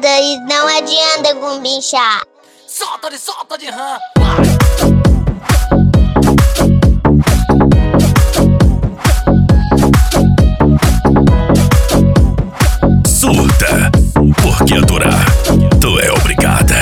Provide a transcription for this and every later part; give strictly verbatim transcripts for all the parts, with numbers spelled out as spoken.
parada e não adianta gumbinchar. Solta de solta de rã. Surta, porque adorar, tu é obrigada.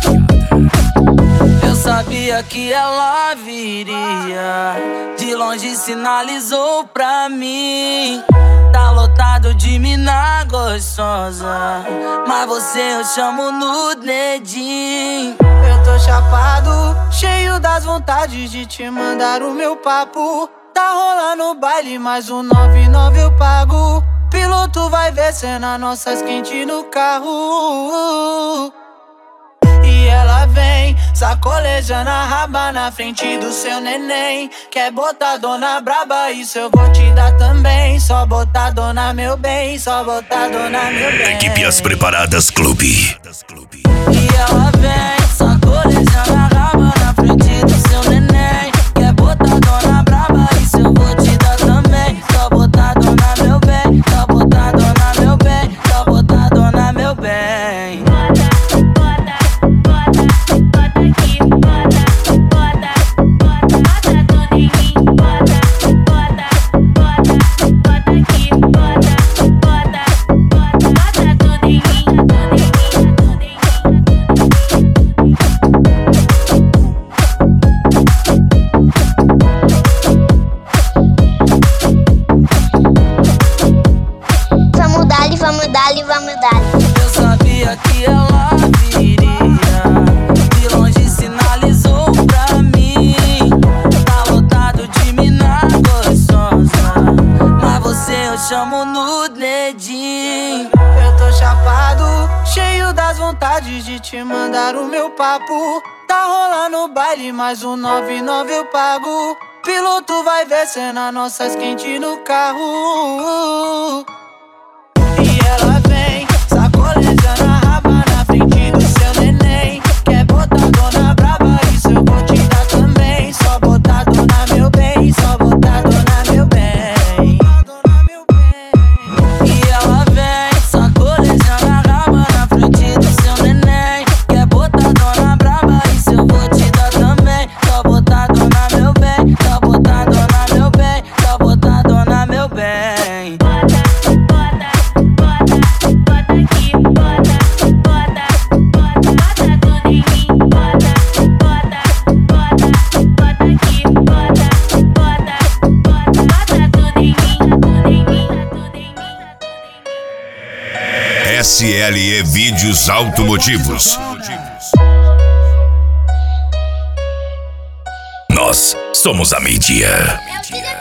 Eu sabia que ela viria, de longe sinalizou pra mim. Tá lotado de mina gostosa, mas você eu chamo no dedinho. Eu tô chapado, cheio das vontades de te mandar o meu papo. Tá rolando baile, mais um nove nove eu pago. Piloto vai ver cena nossas quentes no carro. E ela vem, sacolejando a raba na frente do seu neném. Quer botar dona braba, isso eu vou te dar também. Só botar dona meu bem, só botar dona meu bem. Equipe As Preparadas Clube. E ela vem, sacolejando a raba na frente do seu neném. Quer botar dona braba, isso eu vou te dar também. Só botar dona meu bem, só botar dona meu bem, só botar dona meu bem. Vamos dar-lhe, vamos dar-lhe, vamos dar-lhe. Eu sabia que ela viria, de longe sinalizou pra mim. Tá lotado de mina gostosa, mas você eu chamo no dedinho. Eu tô chapado, cheio das vontades de te mandar o meu papo. Tá rolando baile, mais um nove nove eu pago. Piloto vai ver cena nossas quentes no carro. E ela vem, sacolejando a raba na frente do seu neném. Quer botar dona braba, isso eu vou te dar também. Só botar dona meu bem, só botar dona meu bem. E ela vem, sacolejando a raba na frente do seu neném. Quer botar dona braba, isso eu vou te dar também. Só botar dona meu bem, só botar dona meu bem, só botar dona meu bem. S L E Vídeos Automotivos. Nós somos a mídia.